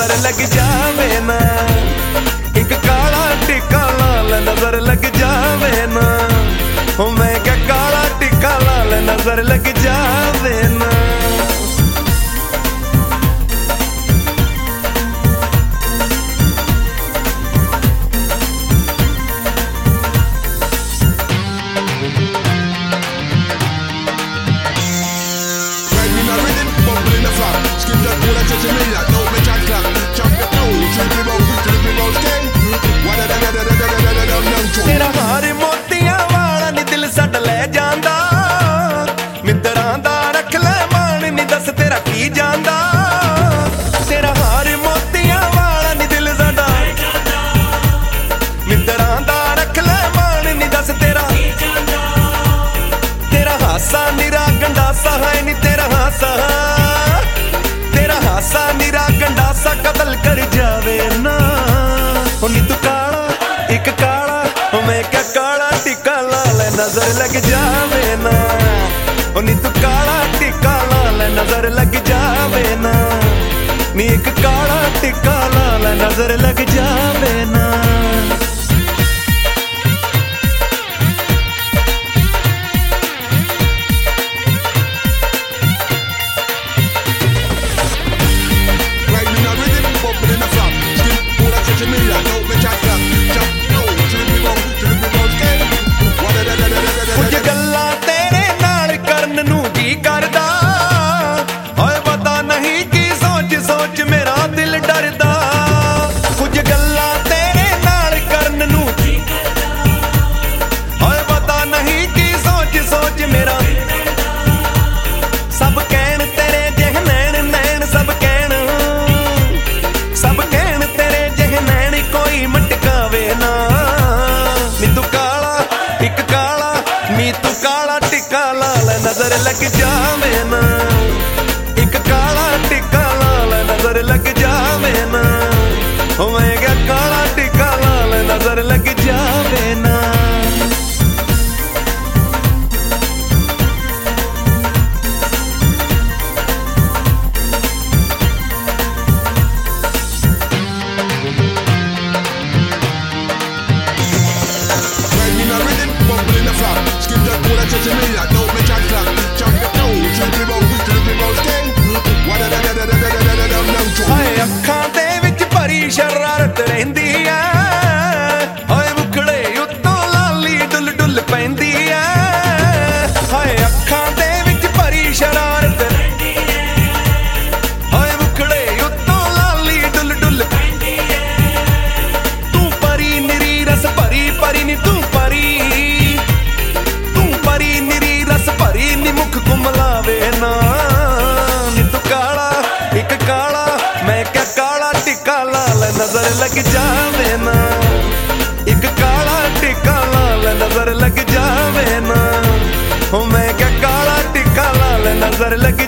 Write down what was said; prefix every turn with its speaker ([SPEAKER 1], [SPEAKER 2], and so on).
[SPEAKER 1] नजर लग जावे ना, एक काला टिक्का लाल नजर लग जावे ना, ओ मैं क्या काला टिक्का लाल नजर लग जावे ना। तेरा हार मोतियां वाला नी दिल साडा ले जांदा, मित्तरां दा रख ले मान नी दस तेरा की जांदा। तेरा हार मोतियां वाला नी दिल साडा ले जांदा, मित्तरां दा रख ले मान नी दस तेरा की जांदा। तेरा हासा निरा गंडासा है नी तेरा हासा, तेरा हासा निरा गंडासा कतल कर जावे ना। ओ नी तू काला एक काला, ओ मैं क्या काला टिक्का लाल नजर लग जावे ना, ओ नी तू काला टिक्का लाल नजर लग जावे ना, नी एक काला टिक्का लाल नजर लग जावे ना। सब कहन तेरे जह नैन नैन, सब कहन, सब कहन तेरे जह नैन कोई मटकावे ना। नी तू काला एक काला, नी तू काला टिक्का लाल नजर लग जावे ना, एक काला टिक्का लाल नजर लग जावे ना, ओ मैं क्या काला टिक्का लाल नजर लग जावे ना। हाय अखां दे विच भरी शरारत रहिंदी ऐ, हाय मुखड़े उत्तों लाली डुल डुल पैंदी ऐ। हाय अखां दे विच भरी शरारत रहिंदी ऐ, हाय मुखड़े उत्तों लाली डुल डुल पैंदी ऐ। तू परी निरी रस भरी परी नी तू परी, तू परी निरी रस भरी नी मुख कुमलावे ना। नी तू काला एक काला, मैं क्या काला टिक्का लाल नजर लग जावे ना, एक काला टिक्का लाल नजर लग जावे ना, ओ मैं क्या काला टिक्का लाल नजर लग